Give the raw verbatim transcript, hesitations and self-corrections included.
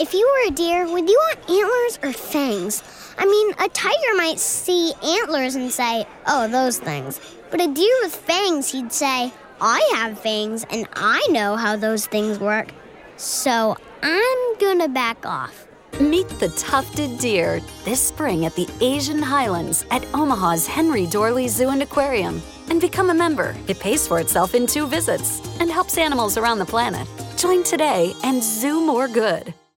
If you were a deer, would you want antlers or fangs? I mean, a tiger might see antlers and say, oh, those things. But a deer with fangs, he'd say, I have fangs, and I know how those things work. So I'm gonna back off. Meet the tufted deer this spring at the Asian Highlands at Omaha's Henry Dorley Zoo and Aquarium. And become a member. It pays for itself in two visits and helps animals around the planet. Join today and zoo more good.